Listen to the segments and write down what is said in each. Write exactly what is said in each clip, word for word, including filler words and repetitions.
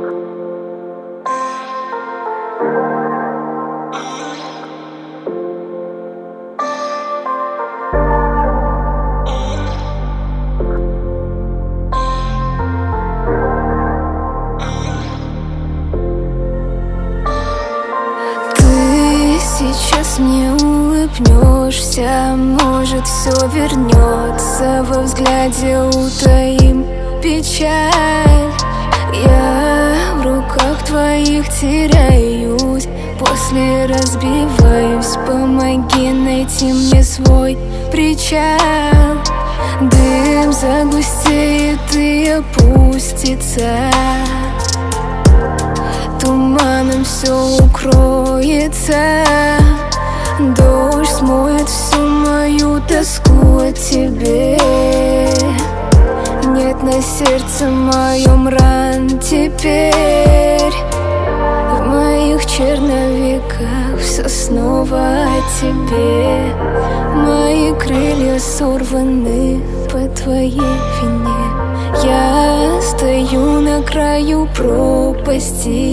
Сейчас мне улыбнешься, может, все вернется. Во взгляде утаим печаль. Я в руках твоих теряюсь, после разбиваюсь. Помоги найти мне свой причал. Дым загустеет и опустится, туманом все укроется. Дождь смоет всю мою тоску о тебе. Нет на сердце моем ран теперь. В моих черновиках все снова о тебе. Мои крылья сорваны по твоей вине. Я стою на краю пропасти.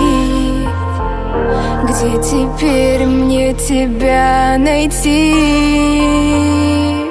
Где теперь мне тебя найти?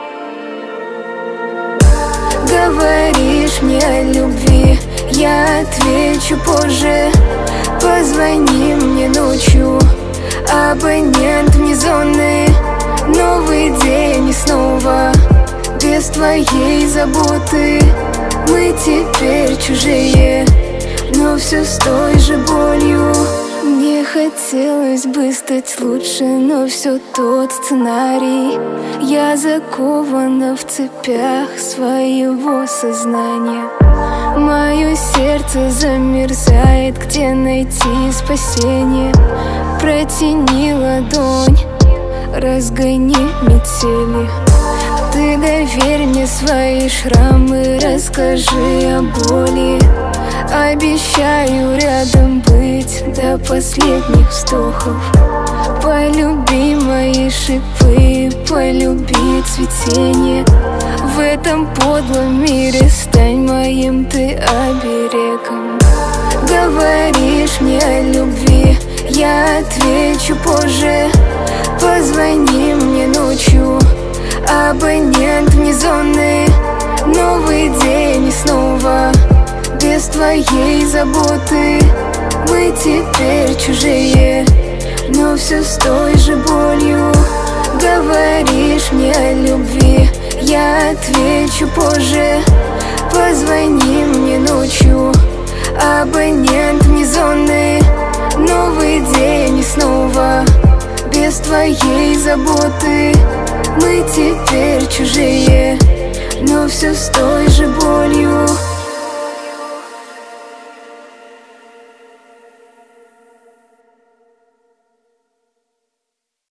Говоришь мне о любви, я отвечу позже. Позвони мне ночью, абонент вне зоны. Новый день и снова без твоей заботы. Мы теперь чужие, но все с той же болью. Мне хотелось бы стать лучше, но все тот сценарий. Я закована в цепях своего сознания. Мое сердце замерзает, где найти спасение? Протяни ладонь, разгони метели. Ты доверь мне свои шрамы, расскажи о боли. Обещаю рядом быть до последних вздохов. Полюби мои шипы, полюби цветение. В этом подлом мире стань моим ты оберегом. Говоришь мне о любви, я отвечу позже. Позвони мне ночью, абонент вне зоны. Новый день и снова без твоей заботы. Мы теперь чужие, но все с той же болью. Говоришь мне о любви, я отвечу позже. Позвони мне ночью, абонент вне зоны. Новый день и снова без твоей заботы. Мы теперь чужие, но все с той же болью.